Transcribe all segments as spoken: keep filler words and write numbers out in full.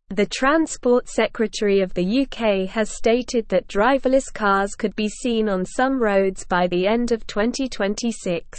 The Transport Secretary of the U K has stated that driverless cars could be seen on some roads by the end of twenty twenty-six.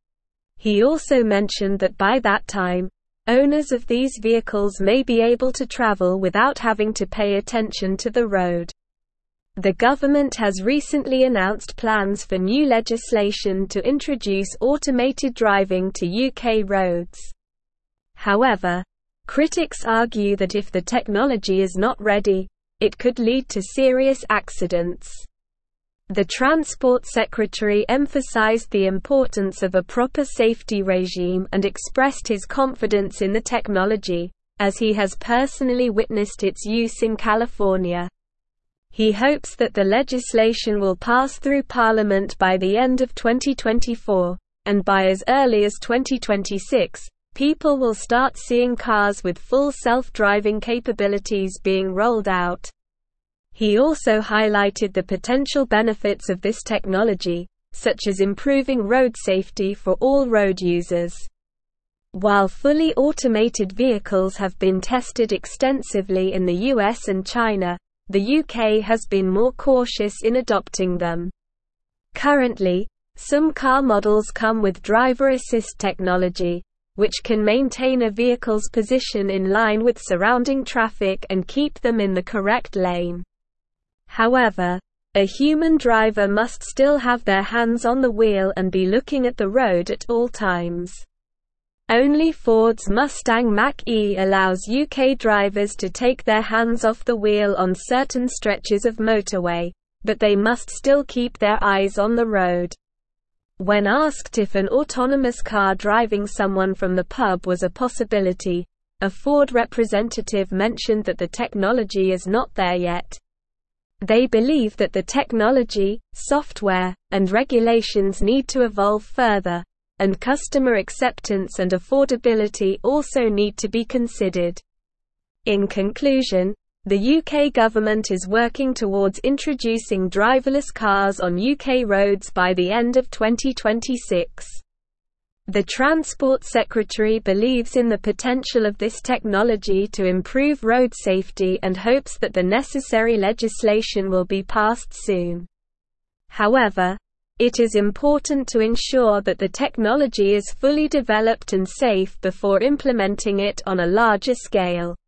He also mentioned that by that time, owners of these vehicles may be able to travel without having to pay attention to the road. The government has recently announced plans for new legislation to introduce automated driving to U K roads. However, critics argue that if the technology is not ready, it could lead to serious accidents. The Transport Secretary emphasized the importance of a proper safety regime and expressed his confidence in the technology, as he has personally witnessed its use in California. He hopes that the legislation will pass through Parliament by the end of twenty twenty-four, and by as early as twenty twenty-six, people will start seeing cars with full self-driving capabilities being rolled out. He also highlighted the potential benefits of this technology, such as improving road safety for all road users. While fully automated vehicles have been tested extensively in the U S and China, the U K has been more cautious in adopting them. Currently, some car models come with driver assist technology, which can maintain a vehicle's position in line with surrounding traffic and keep them in the correct lane. However, a human driver must still have their hands on the wheel and be looking at the road at all times. Only Ford's Mustang Mach-E allows U K drivers to take their hands off the wheel on certain stretches of motorway, but they must still keep their eyes on the road. When asked if an autonomous car driving someone from the pub was a possibility, a Ford representative mentioned that the technology is not there yet. They believe that the technology, software, and regulations need to evolve further, and customer acceptance and affordability also need to be considered. In conclusion, the U K government is working towards introducing driverless cars on U K roads by the end of twenty twenty-six. The Transport Secretary believes in the potential of this technology to improve road safety and hopes that the necessary legislation will be passed soon. However, it is important to ensure that the technology is fully developed and safe before implementing it on a larger scale.